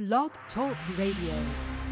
Blog Talk Radio.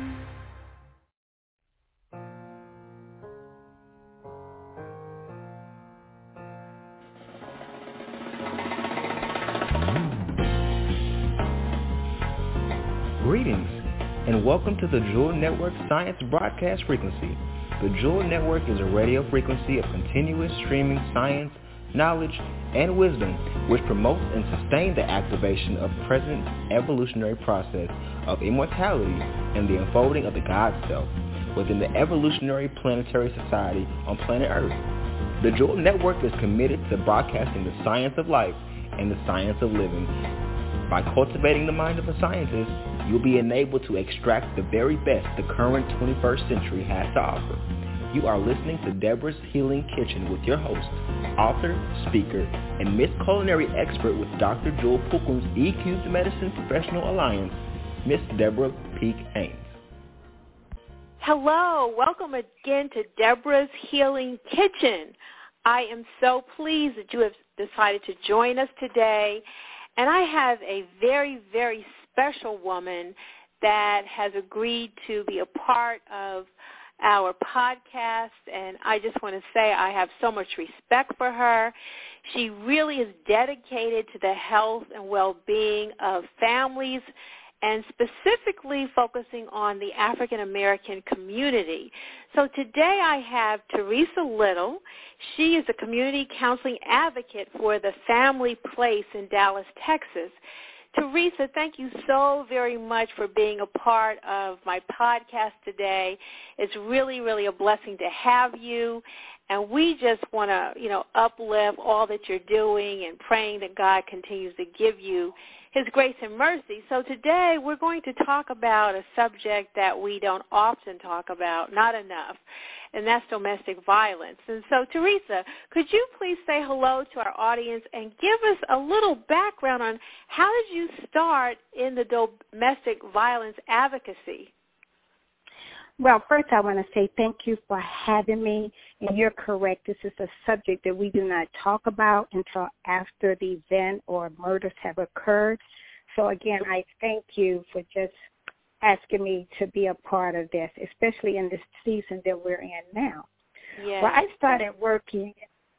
Greetings, and welcome to the Jewel Network Science Broadcast Frequency. The Jewel Network is a radio frequency of continuous streaming science, knowledge, and wisdom, which promotes and sustains the activation of the present evolutionary process of immortality and the unfolding of the God Self within the evolutionary planetary society on planet Earth. The Jewel Network is committed to broadcasting the science of life and the science of living. By cultivating the mind of a scientist, you'll be enabled to extract the very best the current 21st century has to offer. You are listening to Deborah's Healing Kitchen with your host, author, speaker, and Miss Culinary Expert with Dr. Jewel Pookum's EQ Medicine Professional Alliance, Miss Deborah Peak Haynes. Hello, welcome again to Deborah's Healing Kitchen. I am so pleased that you have decided to join us today. And I have a very, very special woman that has agreed to be a part of our podcast, and I just want to say I have so much respect for her. She really is dedicated to the health and well-being of families and specifically focusing on the African American community. So today I have Teresa Little. She is a community counseling advocate for the Family Place in Dallas, Texas. Teresa, thank you so very much for being a part of my podcast today. It's really, really a blessing to have you. And we just want to, uplift all that you're doing and praying that God continues to give you His grace and mercy. So today we're going to talk about a subject that we don't often talk about, not enough, and that's domestic violence. And so, Teresa, could you please say hello to our audience and give us a little background on how did you start in the domestic violence advocacy? Well, first I want to say thank you for having me, and you're correct. This is a subject that we do not talk about until after the event or murders have occurred. So, again, I thank you for just asking me to be a part of this, especially in this season that we're in now. Yes. Well, I started working,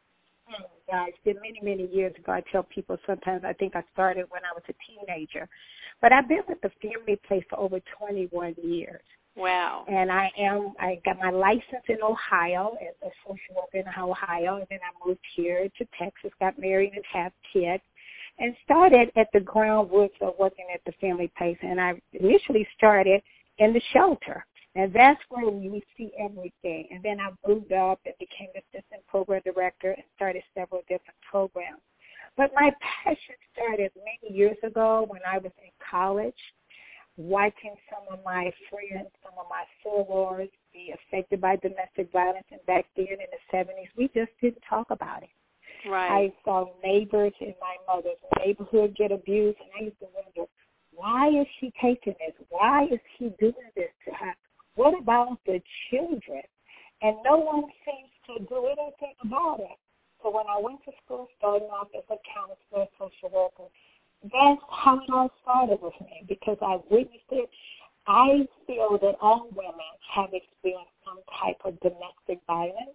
guys, many, many years ago. I tell people sometimes I think I started when I was a teenager. But I've been with the Family Place for over 21 years. Wow. And I got my license in Ohio as a social worker in Ohio, and then I moved here to Texas, got married and have kids, and started at the groundwork of working at the Family Place. And I initially started in the shelter, and that's where we see everything. And then I moved up and became assistant program director and started several different programs. But my passion started many years ago when I was in college, watching some of my friends, some of my sorors be affected by domestic violence. And back then in the 70s, we just didn't talk about it. Right. I saw neighbors in my mother's neighborhood get abused, and I used to wonder, why is she taking this? Why is he doing this to her? What about the children? And no one seems to do anything about it. So when I went to school, starting off as a counselor, social worker, that's how it all started with me, because I witnessed it. I feel that all women have experienced some type of domestic violence.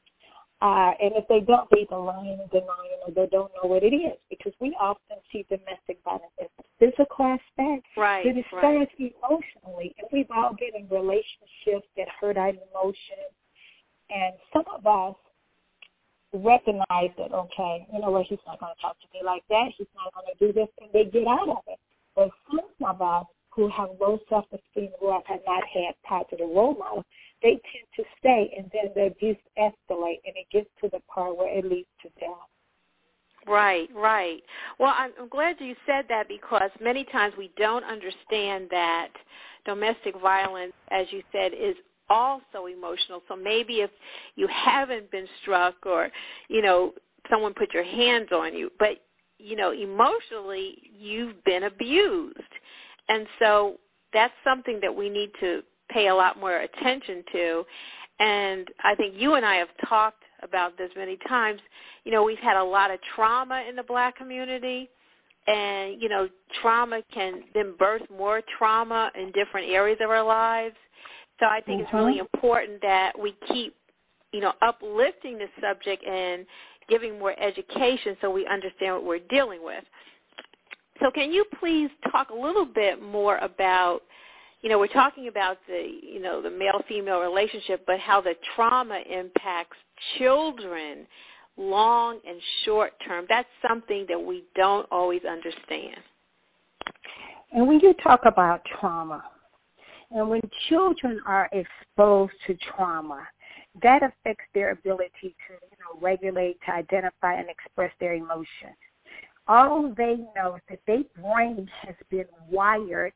And if they don't, they either lying and denying, or they don't know what it is, because we often see domestic violence as a physical aspect, right, but it starts emotionally. And we've all been in relationships that hurt our emotions. And some of us recognize that, okay, you know what, he's not going to talk to me like that, he's not going to do this, and they get out of it. But some of us who have low self-esteem, who have not had positive role models, they tend to stay, and then the abuse escalates, and it gets to the part where it leads to death. Right, right. Well, I'm glad you said that, because many times we don't understand that domestic violence, as you said, is also emotional. So maybe if you haven't been struck or, someone put your hands on you, but, emotionally you've been abused. And so that's something that we need to pay a lot more attention to. And I think you and I have talked about this many times. We've had a lot of trauma in the Black community, And, trauma can then birth more trauma in different areas of our lives. So I think it's really important that we keep, uplifting the subject and giving more education so we understand what we're dealing with. So can you please talk a little bit more about, we're talking about the male-female relationship, but how the trauma impacts children long and short term. That's something that we don't always understand. And when you talk about trauma, and when children are exposed to trauma, that affects their ability to, regulate, to identify, and express their emotions. All they know is that their brain has been wired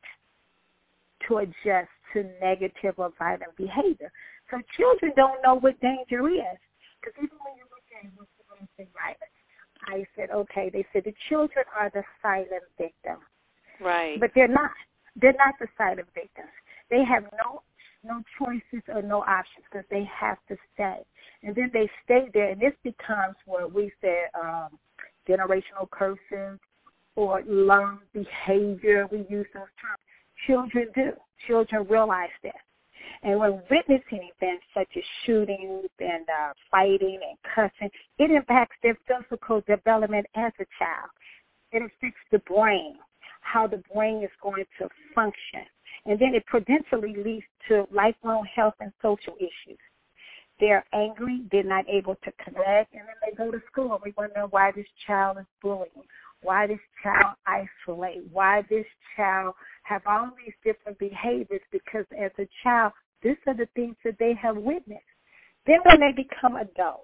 to adjust to negative or violent behavior. So children don't know what danger is. Because even when you look at what's domestic violence, I said, okay, they said the children are the silent victim. Right. But they're not. They're not the silent victims. They have no choices or no options because they have to stay. And then they stay there, and this becomes what we said, generational curses or learned behavior. We use those terms. Children do. Children realize that. And when witnessing events such as shootings and fighting and cussing, it impacts their physical development as a child. It affects the brain, how the brain is going to function. And then it potentially leads to lifelong health and social issues. They're angry, they're not able to connect, and then they go to school and we wonder why this child is bullying, why this child isolates, why this child have all these different behaviors, because as a child, these are the things that they have witnessed. Then when they become adults,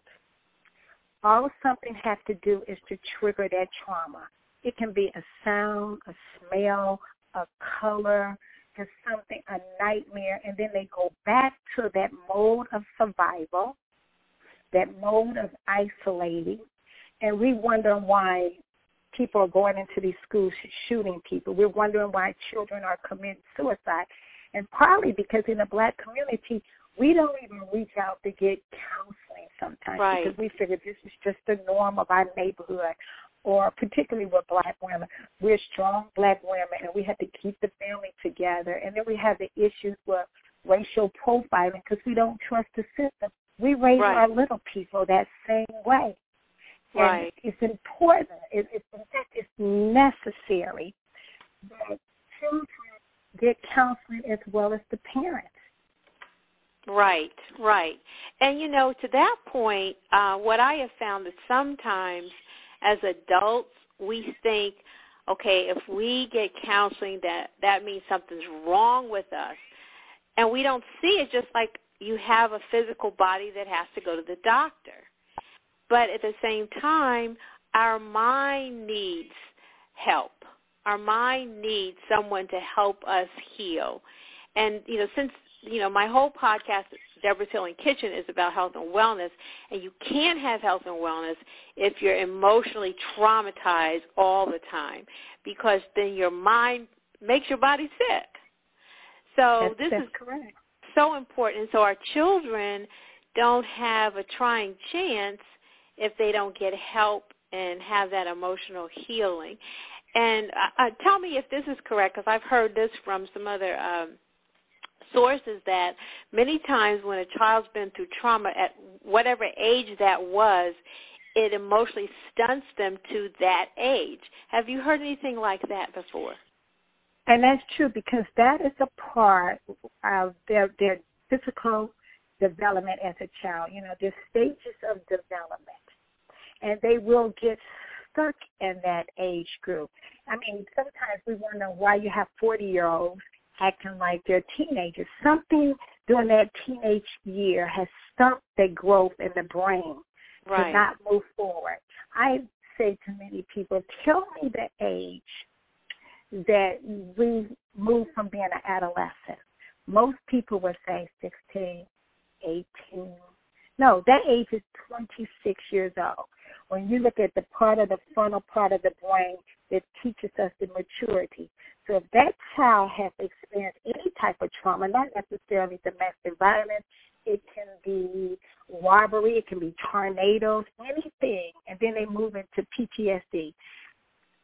all something has to do is to trigger that trauma. It can be a sound, a smell, a color, just something, a nightmare, and then they go back to that mode of survival, that mode of isolating, and we wonder why people are going into these schools shooting people. We're wondering why children are committing suicide, and probably because in the black community, we don't even reach out to get counseling sometimes because we figure this is just the norm of our neighborhood, or particularly with black women. We're strong black women, and we have to keep the family together. And then we have the issues with racial profiling because we don't trust the system. We raise our little people that same way. And it's important. In fact, it's necessary that children get counseling as well as the parents. Right. And, to that point, what I have found is sometimes as adults, we think, okay, if we get counseling, that means something's wrong with us. And we don't see it, just like you have a physical body that has to go to the doctor. But at the same time, our mind needs help. Our mind needs someone to help us heal. And, since, my whole podcast, Deborah's Healing Kitchen, is about health and wellness, and you can't have health and wellness if you're emotionally traumatized all the time, because then your mind makes your body sick. So this is correct. So important. So our children don't have a trying chance if they don't get help and have that emotional healing. And tell me if this is correct, because I've heard this from some other sources, that many times when a child's been through trauma at whatever age that was, it emotionally stunts them to that age. Have you heard anything like that before? And that's true, because that is a part of their physical development as a child. There's stages of development, and they will get stuck in that age group. I mean, sometimes we wonder why you have 40-year-olds acting like they're teenagers. Something during that teenage year has stumped their growth in the brain to not move forward. I say to many people, tell me the age that we move from being an adolescent. Most people would say 16, 18. No, that age is 26 years old. When you look at the part of the frontal part of the brain that teaches us the maturity. So if that child has experienced any type of trauma, not necessarily domestic violence, it can be robbery, it can be tornadoes, anything, and then they move into PTSD.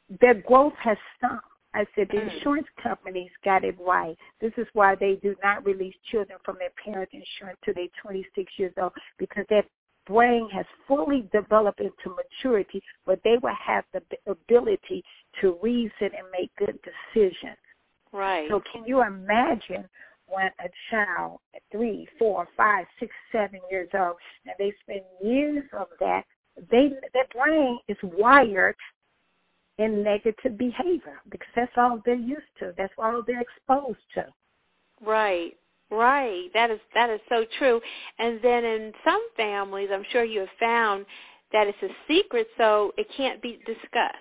their growth has stopped. I said the insurance companies got it right. This is why they do not release children from their parents' insurance till they're 26 years old, because their brain has fully developed into maturity, but they will have the ability to reason and make good decisions. Right. So can you imagine when a child at 3, 4, 5, 6, 7 years old, and they spend years of that, their brain is wired in negative behavior because that's all they're used to. That's all they're exposed to. Right. That is so true. And then in some families, I'm sure you have found that it's a secret, so it can't be discussed.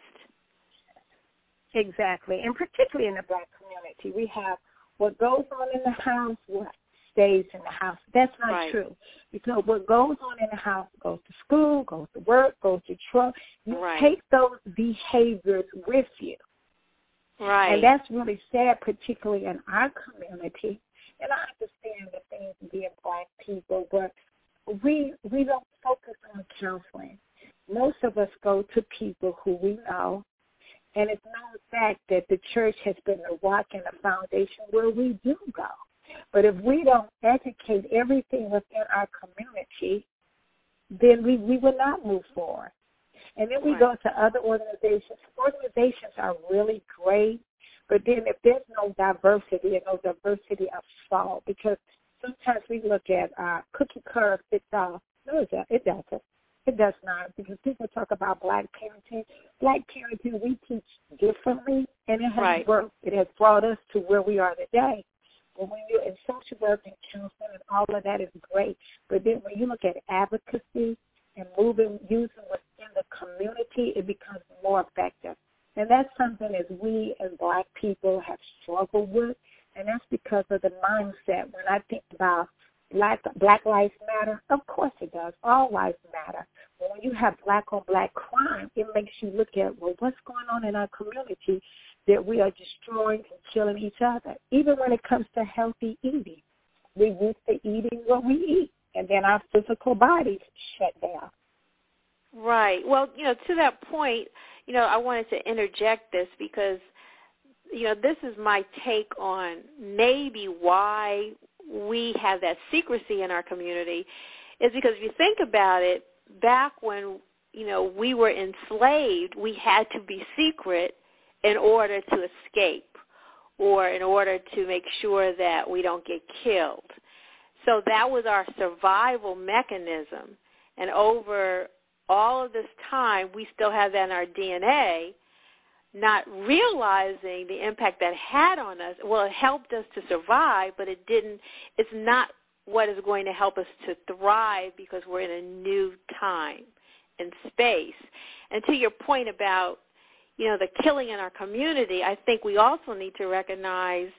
Exactly. And particularly in the Black community, we have what goes on in the house, what stays in the house. That's not true. Because what goes on in the house goes to school, goes to work, goes to church. You take those behaviors with you. Right. And that's really sad, particularly in our community. And I understand the things being Black people, but we don't focus on counseling. Most of us go to people who we know, and it's known fact that the church has been the rock and the foundation where we do go. But if we don't educate everything within our community, then we will not move forward. And then we go to other organizations. Organizations are really great, but then if there's no diversity and no diversity of thought, because sometimes we look at cookie cutter fits all. No, it doesn't. It does not, because people talk about Black parenting. Black parenting, we teach differently, and it has worked. It has brought us to where we are today. But when you're in social work and counseling and all of that is great, but then when you look at advocacy and using within the community, it becomes more effective. And that's something that we as Black people have struggled with, and that's because of the mindset. When I think about Black Lives Matter, of course it does. All lives matter. But when you have Black-on-Black crime, it makes you look at, well, what's going on in our community that we are destroying and killing each other? Even when it comes to healthy eating, we're used to eating what we eat, and then our physical bodies shut down. Right. Well, to that point, I wanted to interject this because, this is my take on maybe why we have that secrecy in our community is because if you think about it, back when, we were enslaved, we had to be secret in order to escape or in order to make sure that we don't get killed. So that was our survival mechanism. And over all of this time, we still have that in our DNA, not realizing the impact that had on us. Well, it helped us to survive, but it's not what is going to help us to thrive because we're in a new time and space. And to your point about, the killing in our community, I think we also need to recognize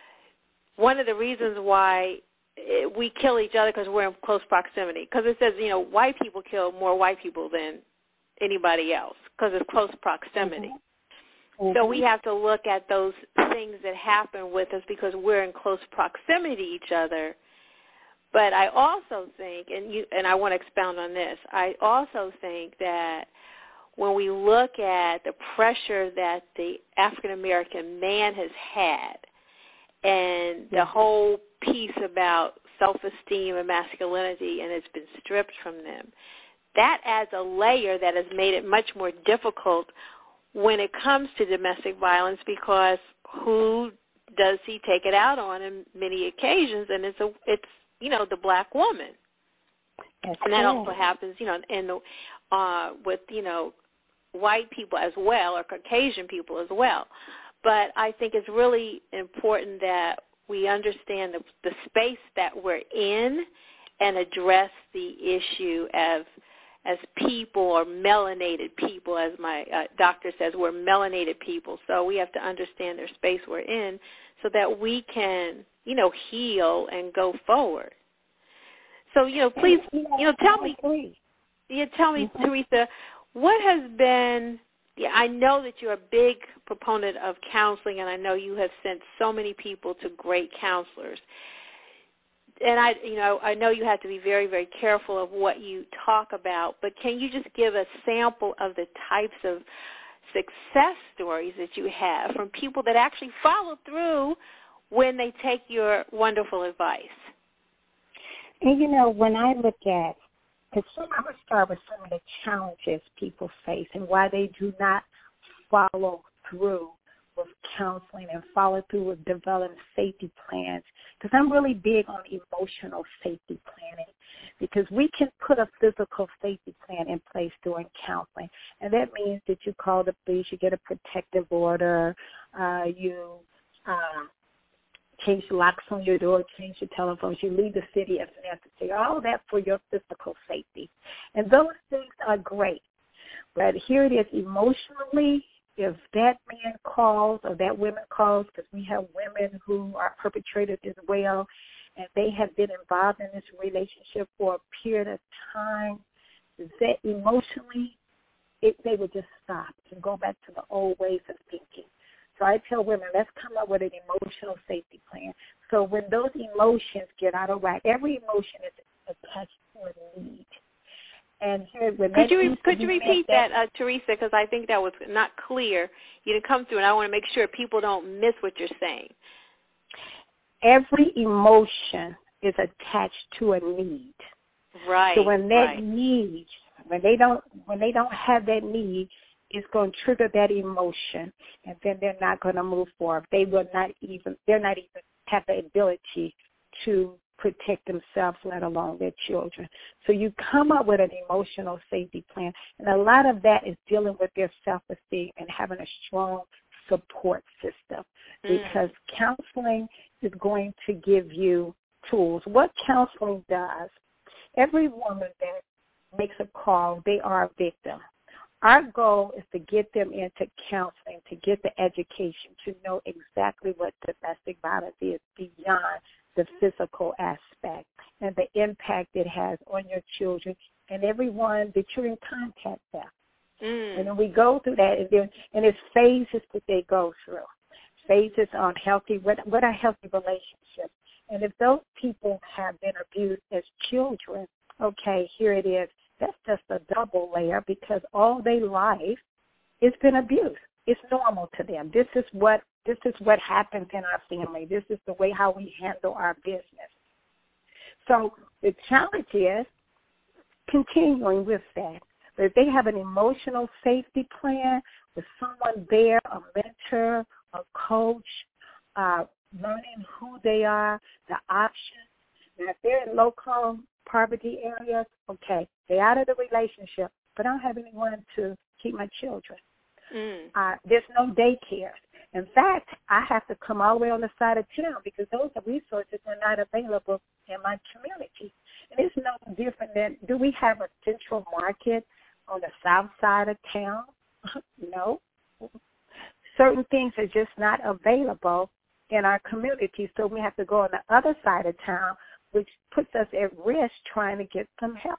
one of the reasons why we kill each other because we're in close proximity. Because it says, white people kill more white people than anybody else because it's close proximity. Mm-hmm. So we have to look at those things that happen with us because we're in close proximity to each other. But I also think, and I want to expound on this, I also think that when we look at the pressure that the African-American man has had and the whole piece about self-esteem and masculinity, and it's been stripped from them, that adds a layer that has made it much more difficult when it comes to domestic violence because who does he take it out on in many occasions? And it's the Black woman. That's and that also happens, with, white people as well or Caucasian people as well. But I think it's really important that we understand the space that we're in and address the issue as people or melanated people, as my doctor says, we're melanated people. So we have to understand their space we're in so that we can, heal and go forward. So, please, tell me, Teresa, what has been, I know that you're a big proponent of counseling, and I know you have sent so many people to great counselors. And I know you have to be very, very careful of what you talk about, but can you just give a sample of the types of success stories that you have from people that actually follow through when they take your wonderful advice. And, when I look at, because I'm going to start with some of the challenges people face and why they do not follow through with counseling and follow through with developing safety plans, because I'm really big on emotional safety planning, because we can put a physical safety plan in place during counseling, and that means that you call the police, you get a protective order, you change locks on your door, change your telephones, you leave the city if necessary, all that for your physical safety. And those things are great. But here it is emotionally, if that man calls or that woman calls, because we have women who are perpetrators as well, and they have been involved in this relationship for a period of time, that emotionally, they would just stop and go back to the old ways of thinking. So I tell women, let's come up with an emotional safety plan. So when those emotions get out of whack, every emotion is attached to a need. And here, could you repeat that, Teresa, because I think that was not clear. You didn't come through, and I want to make sure people don't miss what you're saying. Every emotion is attached to a need. Right. So when that need, when they don't have that need, it's going to trigger that emotion, and then they're not going to move forward. They're not even have the ability to protect themselves, let alone their children. So you come up with an emotional safety plan, and a lot of that is dealing with their self-esteem and having a strong support system, because counseling is going to give you tools. What counseling does, every woman that makes a call, they are a victim. Our goal is to get them into counseling, to get the education, to know exactly what domestic violence is beyond the physical aspect and the impact it has on your children and everyone that you're in contact with. And then we go through that, and it's phases that they go through. Phases on what are healthy relationships. And if those people have been abused as children, okay, here it is. That's just a double layer, because all their life it's been abuse. It's normal to them. This is what happens in our family. This is the way how we handle our business. So the challenge is continuing with that. But if they have an emotional safety plan with someone there, a mentor, a coach, learning who they are, the options. Now, if they're in low-income poverty areas, okay, they're out of the relationship, but I don't have anyone to keep my children. There's no daycare. In fact, I have to come all the way on the side of town because those resources are not available in my community. And it's no different than, do we have a central market on the south side of town? No. Certain things are just not available in our community, so we have to go on the other side of town, which puts us at risk trying to get some help.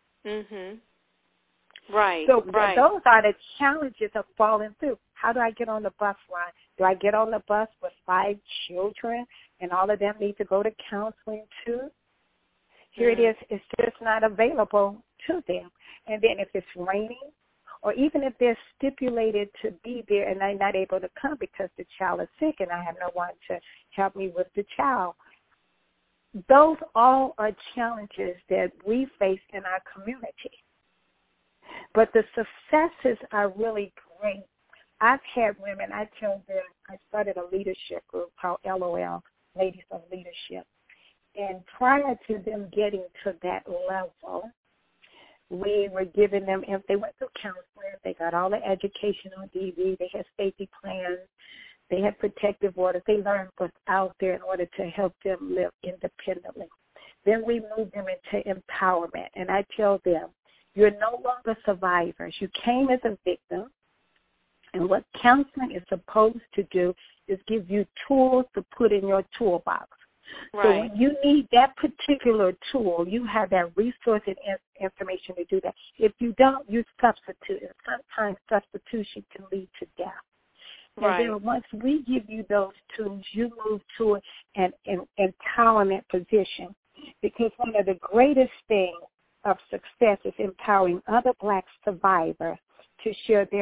Right. So right. Those are the challenges of falling through. How do I get on the bus line? Do I get on the bus with 5 children and all of them need to go to counseling too? Here it is. It's just not available to them. And then if it's raining, or even if they're stipulated to be there and they're not able to come because the child is sick and I have no one to help me with the child, those all are challenges that we face in our community. But the successes are really great. I've had women, I tell them, I started a leadership group called LOL, Ladies of Leadership. And prior to them getting to that level, we were giving them, if they went through counseling, they got all the education on DV, they had safety plans, they had protective orders, they learned what's out there in order to help them live independently. Then we moved them into empowerment, and I tell them, you're no longer survivors. You came as a victim, and what counseling is supposed to do is give you tools to put in your toolbox. Right. So when you need that particular tool, you have that resource and information to do that. If you don't, you substitute. And sometimes substitution can lead to death. Right. And then once we give you those tools, you move to an empowerment position. Because one of the greatest things of success is empowering other Black survivors to share their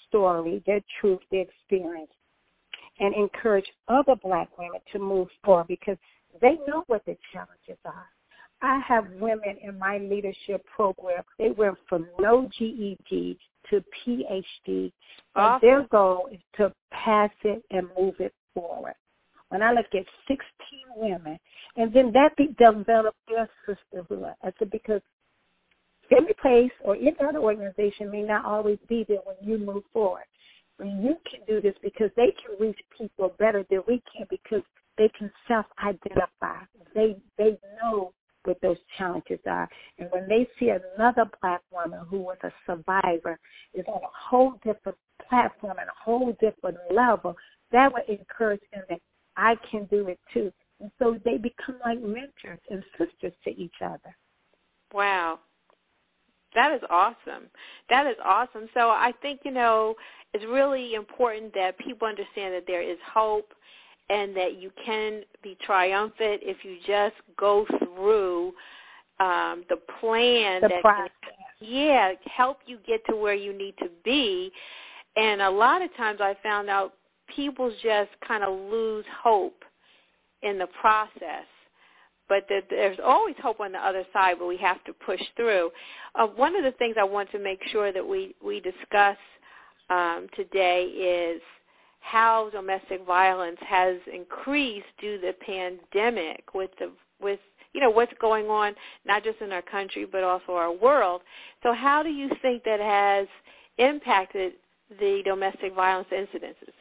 story, their truth, their experience, and encourage other Black women to move forward because they know what the challenges are. I have women in my leadership program. They went from no GED to PhD, and their goal is to pass it and move it forward. When I look at 16 women, and then that developed their sisterhood. I said, because every place or any other organization may not always be there when you move forward. But you can do this because they can reach people better than we can because they can self-identify. They know what those challenges are. And when they see another Black woman who was a survivor is on a whole different platform and a whole different level, that would encourage them that I can do it too. And so they become like mentors and sisters to each other. Wow. That is awesome. That is awesome. So I think, it's really important that people understand that there is hope and that you can be triumphant if you just go through the plan that can, help you get to where you need to be. And a lot of times I found out people just kind of lose hope in the process. But there's always hope on the other side, but we have to push through. One of the things I want to make sure that we discuss today is how domestic violence has increased due to the pandemic with what's going on, not just in our country, but also our world. So how do you think that has impacted the domestic violence incidences?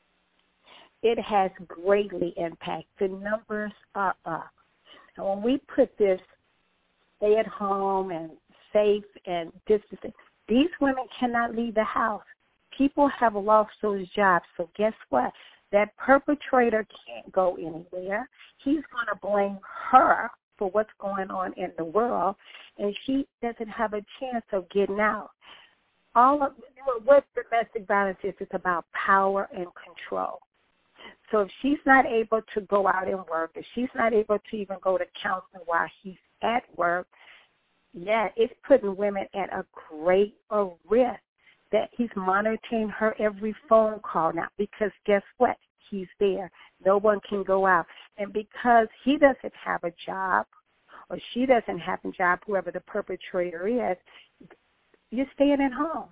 It has greatly impacted. The numbers are up. And when we put this stay at home and safe and distancing, these women cannot leave the house. People have lost those jobs. So guess what? That perpetrator can't go anywhere. He's going to blame her for what's going on in the world, and she doesn't have a chance of getting out. What domestic violence is, it's about power and control. So if she's not able to go out and work, if she's not able to even go to counseling while he's at work, it's putting women at a great risk that he's monitoring her every phone call now because guess what? He's there. No one can go out. And because he doesn't have a job or she doesn't have a job, whoever the perpetrator is, you're staying at home.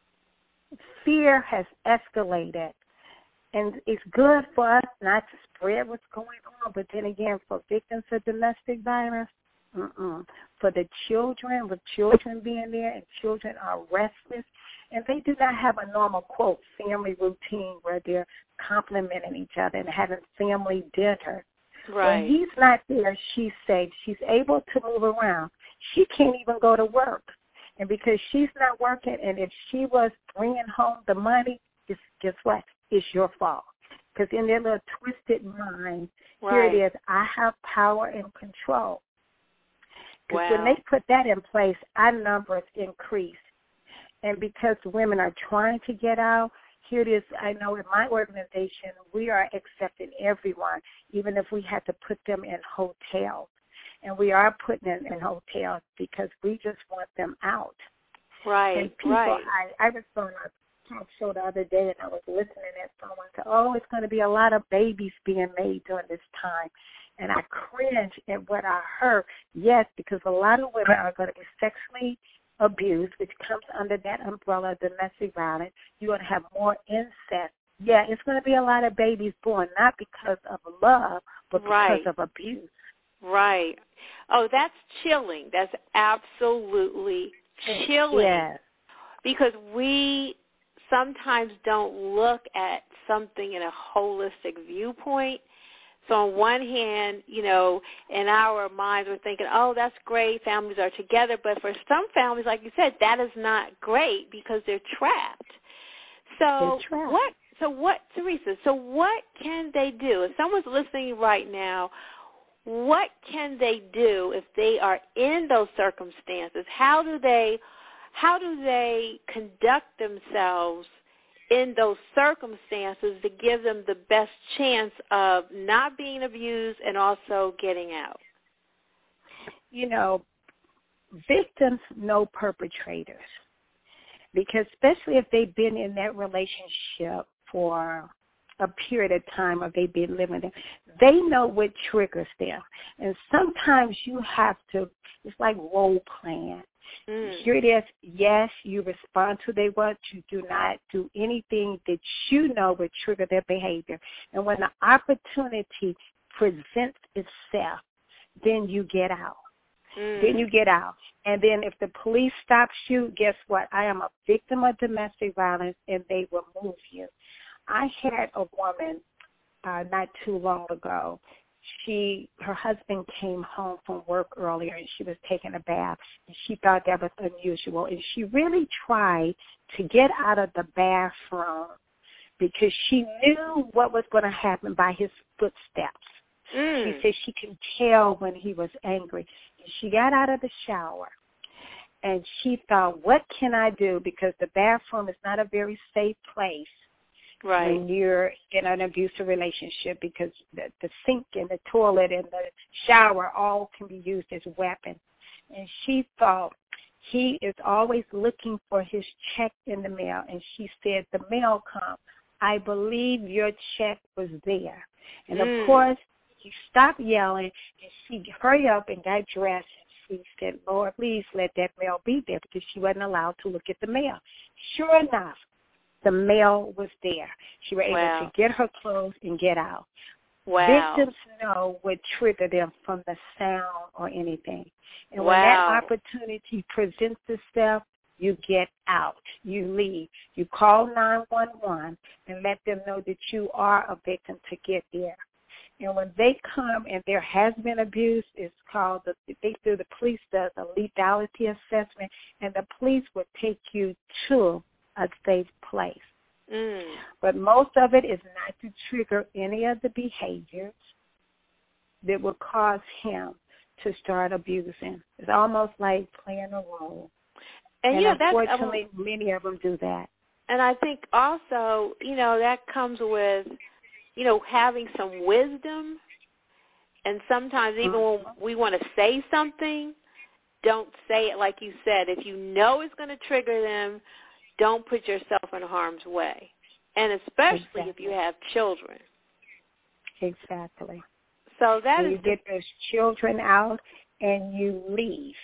Fear has escalated. And it's good for us not to spread what's going on, but then again, for victims of domestic violence, for the children, with children being there, and children are restless, and they do not have a normal, quote, family routine where they're complimenting each other and having family dinner. Right. When he's not there, she's safe. She's able to move around. She can't even go to work. And because she's not working, and if she was bringing home the money, guess what? It's your fault. Because in their little twisted mind, right. Here it is, I have power and control. Because wow. when they put that in place, our numbers increase. And because women are trying to get out, here it is, I know in my organization, we are accepting everyone, even if we had to put them in hotels. And we are putting them in hotels because we just want them out. Right, and people, right. I was on a talk show the other day, and I was listening at someone say, it's going to be a lot of babies being made during this time. And I cringed at what I heard. Yes, because a lot of women are going to be sexually abused, which comes under that umbrella of domestic violence. You're going to have more incest. Yeah, it's going to be a lot of babies born, not because of love, but because of abuse. Right. Oh, that's chilling. That's absolutely chilling. Yes. Because we sometimes don't look at something in a holistic viewpoint. So on one hand, in our minds we're thinking, that's great, families are together. But for some families, like you said, that is not great because they're trapped. So what, Teresa, what can they do? If someone's listening right now, what can they do if they are in those circumstances? How do they conduct themselves in those circumstances to give them the best chance of not being abused and also getting out? Victims know perpetrators. because especially if they've been in that relationship for a period of time or they've been living there, they know what triggers them. And sometimes you have to, it's like role playing. Here it is. Yes, you respond to their words. You do not do anything that you know would trigger their behavior. And when the opportunity presents itself, then you get out. Then you get out. And then if the police stops you, guess what? I am a victim of domestic violence, and they will move you. I had a woman not too long ago. Her husband came home from work earlier, and she was taking a bath, and she thought that was unusual. And she really tried to get out of the bathroom because she knew what was going to happen by his footsteps. She said she could tell when he was angry. And she got out of the shower, and she thought, what can I do? Because the bathroom is not a very safe place. Right. When you're in an abusive relationship, because the sink and the toilet and the shower all can be used as weapons. And she thought, he is always looking for his check in the mail. And she said, the mail come. I believe your check was there. And, of course, he stopped yelling, and she hurried up and got dressed. And she said, Lord, please let that mail be there, because she wasn't allowed to look at the mail. Sure enough, the mail was there. She was able to get her clothes and get out. Victims know what triggered them from the sound or anything. And when that opportunity presents itself, you get out. You leave. You call 911 and let them know that you are a victim to get there. And when they come and there has been abuse, it's called, the police does a lethality assessment, and the police will take you to a safe place. But most of it is not to trigger any of the behaviors that will cause him to start abusing. It's almost like playing a role. And unfortunately, many of them do that. And I think also, that comes with, having some wisdom. And sometimes even when we want to say something, don't say it like you said. If you know it's going to trigger them, don't put yourself in harm's way, and especially if you have children. Exactly. So that you get those children out, and you leave.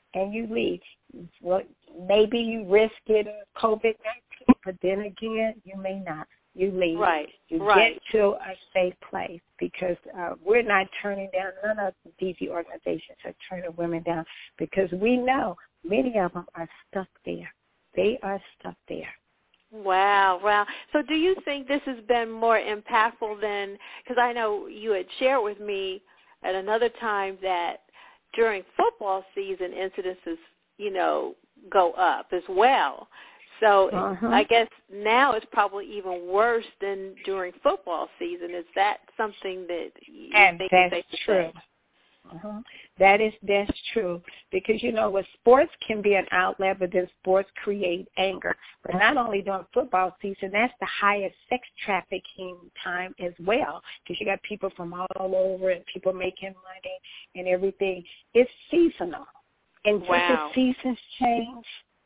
Well, maybe you risk getting COVID-19, but then again, you may not. You leave. Right. You get to a safe place, because we're not turning down, none of the DV organizations are turning women down, because we know many of them are stuck there. They are stuck there. Wow. So do you think this has been more impactful than, because I know you had shared with me at another time that during football season incidences, go up as well. So I guess now it's probably even worse than during football season. Is that something that you think that's true? That's true, because what sports can be an outlet, but then sports create anger. But not only during football season, that's the highest sex trafficking time as well, because you got people from all over and people making money and everything. It's seasonal, and since the seasons change,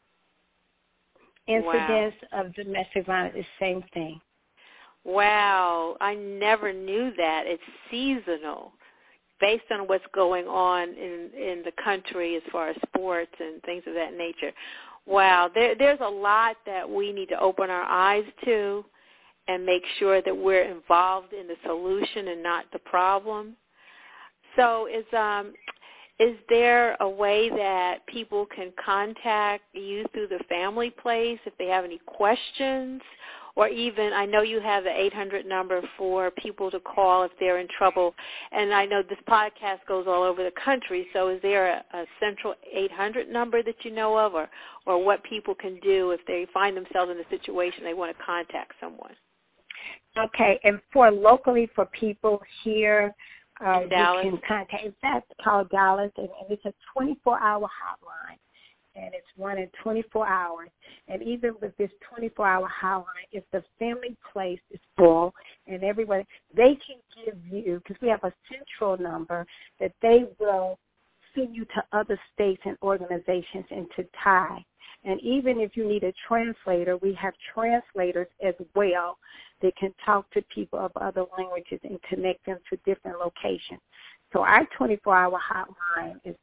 incidents of domestic violence is the same thing. Wow, I never knew that. It's seasonal, based on what's going on in the country as far as sports and things of that nature. Wow, there's a lot that we need to open our eyes to and make sure that we're involved in the solution and not the problem. So is there a way that people can contact you through the family place if they have any questions? Or even, I know you have the 800 number for people to call if they're in trouble. And I know this podcast goes all over the country, so is there a central 800 number that you know of, or what people can do if they find themselves in a situation they want to contact someone? Okay, and locally for people here, in Dallas, you can contact, that's called Dallas, and it's a 24-hour hotline. And it's running 24 hours. And even with this 24-hour hotline, if the family place is full and everybody, they can give you, because we have a central number that they will send you to other states and organizations into Thai. And even if you need a translator, we have translators as well that can talk to people of other languages and connect them to different locations. So our 24-hour hotline is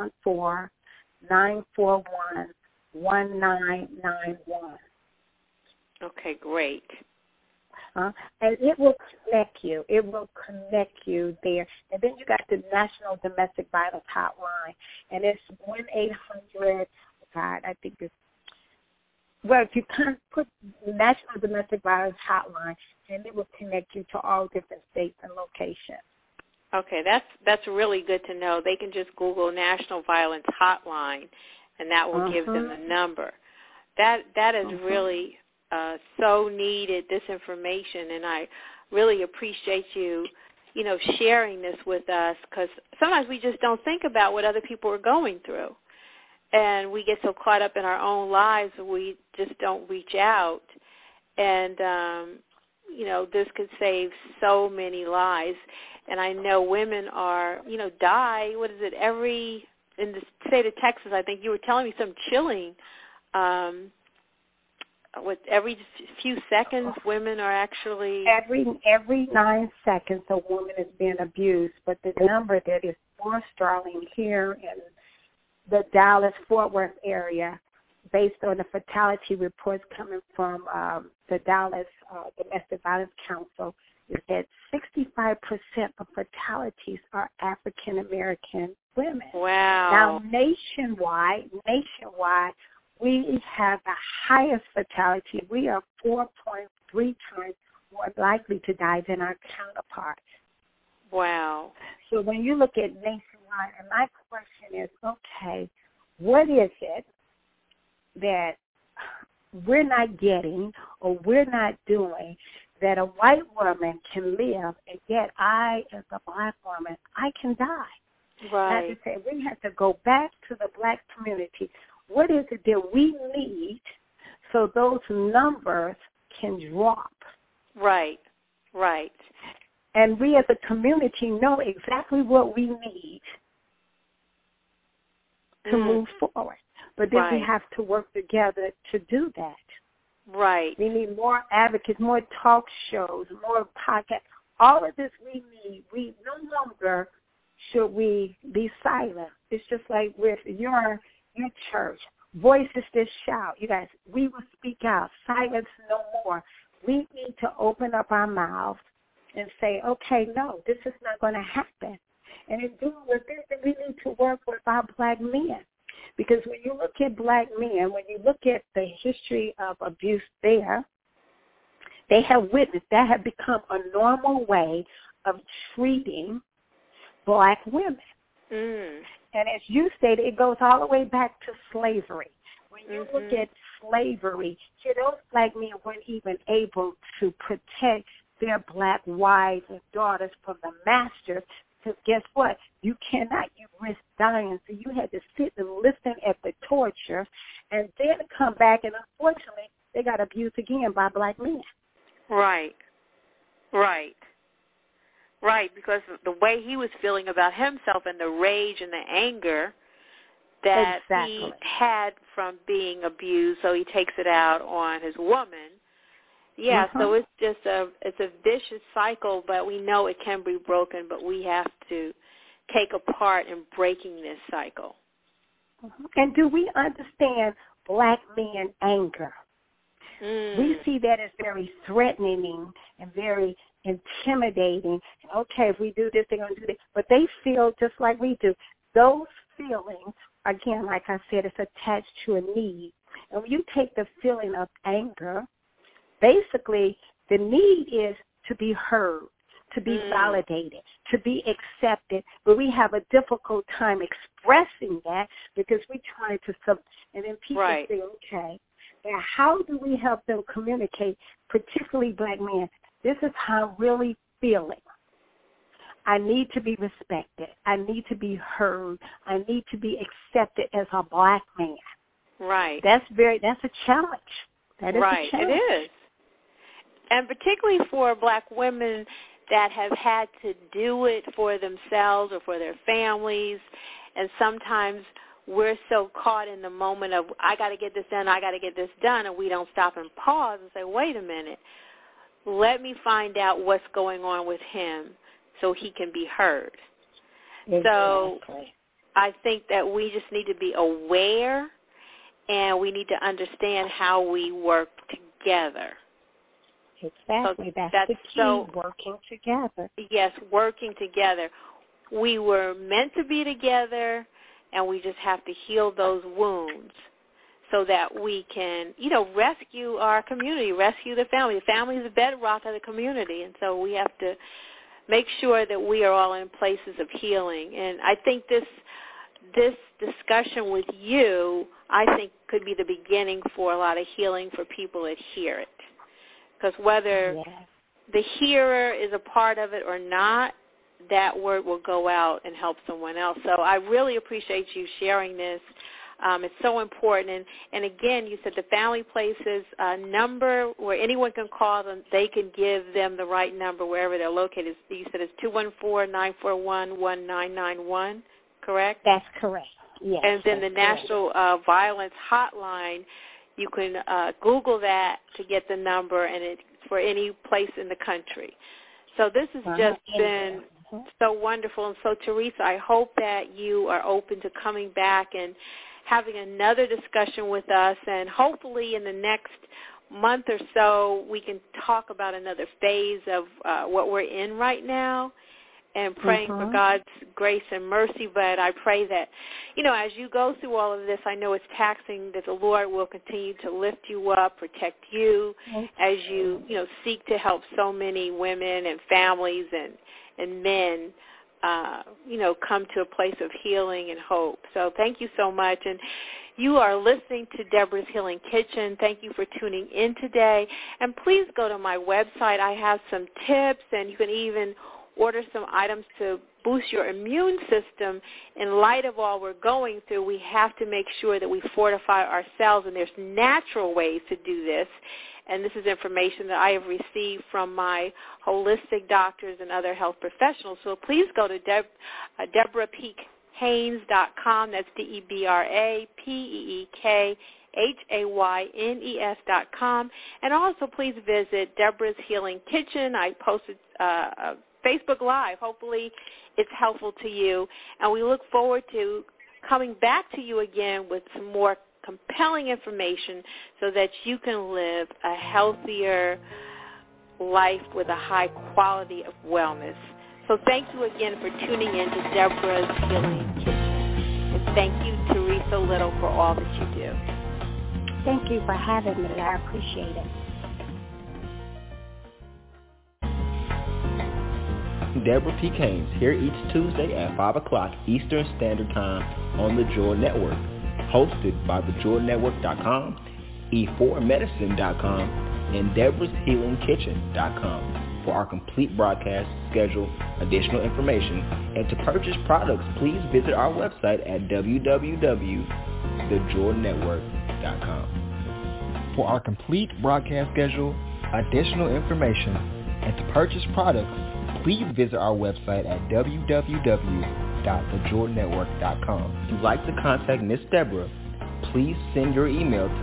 214-941-1991. Okay, great. And it will connect you. It will connect you there. And then you got the National Domestic Violence Hotline, and it's 1-800, God, I think it's, well, if you can put National Domestic Violence Hotline, and it will connect you to all different states and locations. Okay, that's really good to know. They can just Google National Violence Hotline, and that will give them the number. That is really so needed, this information, and I really appreciate you, sharing this with us, because sometimes we just don't think about what other people are going through, and we get so caught up in our own lives we just don't reach out, and this could save so many lives. And I know women are, die, what is it, in the state of Texas, I think you were telling me some chilling, with every few seconds, women are actually... Every 9 seconds, a woman is being abused. But the number that is more startling here in the Dallas-Fort Worth area, based on the fatality reports coming from the Dallas Domestic Violence Council, is that 65% of fatalities are African-American women. Wow. Now, nationwide, we have the highest fatality. We are 4.3 times more likely to die than our counterparts. Wow. So when you look at nationwide, and my question is, okay, what is it that we're not getting or we're not doing that a white woman can live, and yet I, as a black woman, I can die? Right. As I said, we have to go back to the black community. What is it that we need so those numbers can drop? Right. And we as a community know exactly what we need to move forward. But then we have to work together to do that. Right. We need more advocates, more talk shows, more podcasts. All of this we need. We no longer should we be silent. It's just like with your church. Voices that shout. You guys, we will speak out. Silence no more. We need to open up our mouths and say, okay, no, this is not going to happen. And in doing with this, we need to work with our black men. Because when you look at black men, when you look at the history of abuse there, they have witnessed, that have become a normal way of treating black women. And as you stated, it goes all the way back to slavery. When you look at slavery, those black men weren't even able to protect their black wives and daughters from the masters, because guess what? You cannot. You risk dying. So you had to sit and listen at the torture and then come back, and unfortunately, they got abused again by black men. Right, because the way he was feeling about himself and the rage and the anger that he had from being abused, so he takes it out on his woman. Yeah, so it's just it's a vicious cycle, but we know it can be broken, but we have to take a part in breaking this cycle. And do we understand black men anger? We see that as very threatening and very intimidating. Okay, if we do this, they're going to do this. But they feel just like we do. Those feelings, again, like I said, it's attached to a need. And when you take the feeling of anger, basically the need is to be heard, to be validated, to be accepted. But we have a difficult time expressing that because we try to and then people say, okay, now how do we help them communicate, particularly black men? This is how I'm really feeling. I need to be respected. I need to be heard. I need to be accepted as a black man. Right. That's a challenge. That is a challenge. It is. And particularly for black women that have had to do it for themselves or for their families, And sometimes we're so caught in the moment of, I got to get this done, and we don't stop and pause and say, wait a minute, let me find out what's going on with him so he can be heard. Exactly. So I think that we just need to be aware, and we need to understand how we work together. Exactly. So that's the key, working together. Yes, working together. We were meant to be together, and we just have to heal those wounds so that we can, rescue our community, rescue the family. The family is the bedrock of the community, and so we have to make sure that we are all in places of healing. And I think this discussion with you, I think, could be the beginning for a lot of healing for people that hear it. Because whether the hearer is a part of it or not, that word will go out and help someone else. So I really appreciate you sharing this. It's so important. And again, you said the Family Places number where anyone can call them, they can give them the right number wherever they're located. You said it's 214-941-1991, correct? That's correct, yes. And then the National Violence Hotline, you can Google that to get the number, and it's for any place in the country. So this has just been so wonderful. And so, Teresa, I hope that you are open to coming back and having another discussion with us, and hopefully in the next month or so we can talk about another phase of what we're in right now, and praying for God's grace and mercy. But I pray that, as you go through all of this, I know it's taxing, that the Lord will continue to lift you up, protect you as you, seek to help so many women and families and men, come to a place of healing and hope. So thank you so much. And you are listening to Deborah's Healing Kitchen. Thank you for tuning in today. And please go to my website. I have some tips, and you can even order some items to boost your immune system. In light of all we're going through, we have to make sure that we fortify ourselves, and there's natural ways to do this. And this is information that I have received from my holistic doctors and other health professionals. So please go to DeborahPeekHaynes.com. That's DeborahPeekHaynes.com. And also please visit Deborah's Healing Kitchen. I posted Facebook Live. Hopefully it's helpful to you. And we look forward to coming back to you again with some more compelling information so that you can live a healthier life with a high quality of wellness. So thank you again for tuning in to Deborah's Healing Kitchen. And thank you, Teresa Little, for all that you do. Thank you for having me. I appreciate it. Deborah Peek Haynes, here each Tuesday at 5 o'clock Eastern Standard Time on the Joy Network. Hosted by thejoynetwork.com, e4medicine.com, and deborahshealingkitchen.com. For our complete broadcast schedule, additional information, and to purchase products, please visit our website at www.thejoynetwork.com. For our complete broadcast schedule, additional information, and to purchase products, please visit our website at www.thejoynetwork.com. If you'd like to contact Miss Deborah, please send your email to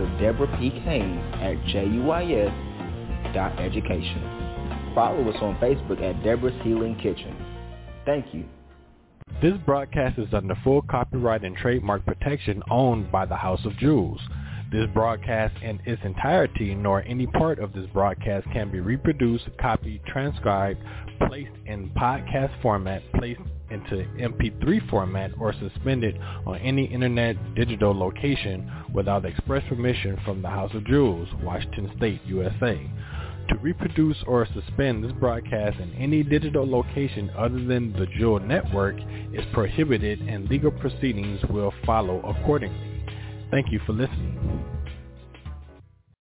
deborahpeekhaynes@juis.education. Follow us on Facebook at Deborah's Healing Kitchen. Thank you. This broadcast is under full copyright and trademark protection owned by the House of Jewels. This broadcast in its entirety, nor any part of this broadcast, can be reproduced, copied, transcribed, placed in podcast format, placed into MP3 format, or suspended on any internet digital location without express permission from the House of Jewels, Washington State, USA. To reproduce or suspend this broadcast in any digital location other than the Jewel Network is prohibited, and legal proceedings will follow accordingly. Thank you for listening.